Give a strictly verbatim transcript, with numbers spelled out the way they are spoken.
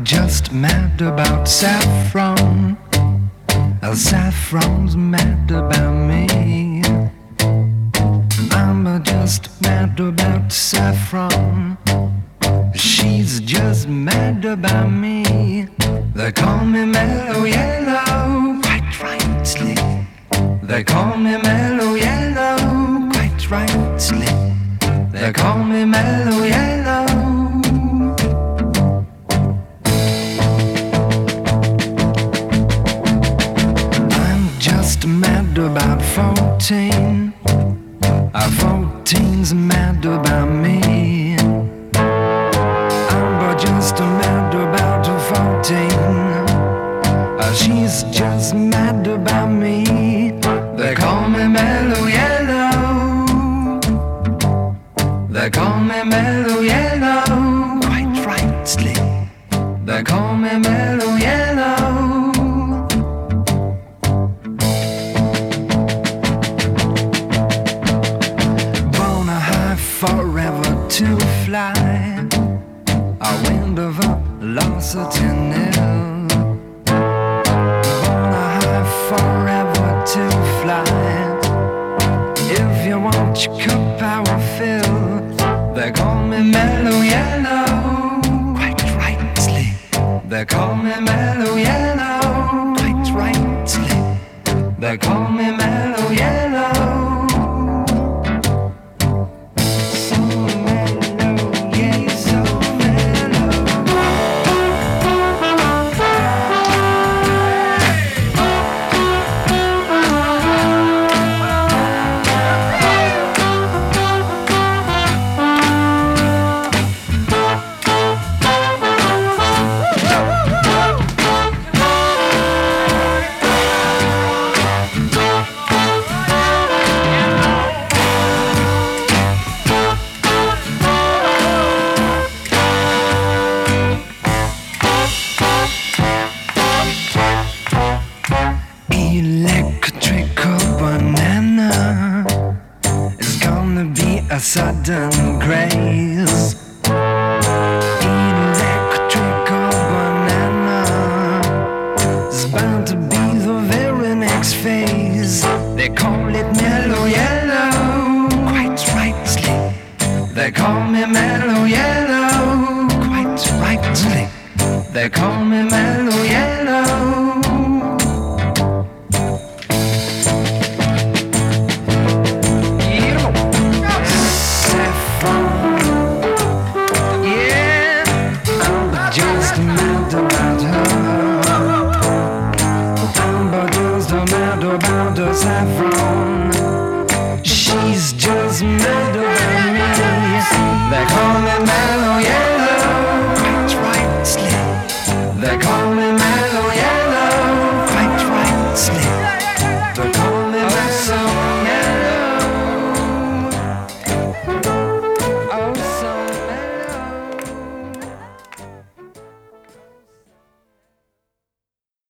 just mad about saffron. Uh, Saffron's mad about me. I'm uh, just mad about saffron. She's just mad about me. They call me Mellow Yellow, quite rightly. They call me Mellow Yellow, quite rightly. They call me Mellow Yellow. Mad about fourteen. Uh, fourteen's mad about me. I'm just mad about fourteen. Uh, she's just mad about me. They call me Mellow Yellow. They call me Mellow Yellow, quite rightly. They call me Mellow Yellow. Forever to fly, a wind of velocity nil. Born a high forever to fly. If you want your cup, I will fill. They call me Mellow Yellow, quite rightly. They call me Mellow Yellow, quite rightly. They call me Mellow Yellow. A sudden craze. Electrical banana is bound to be the very next phase. They call it Mellow Yellow, quite rightly. They call me Mellow Yellow, quite rightly. They call me Mellow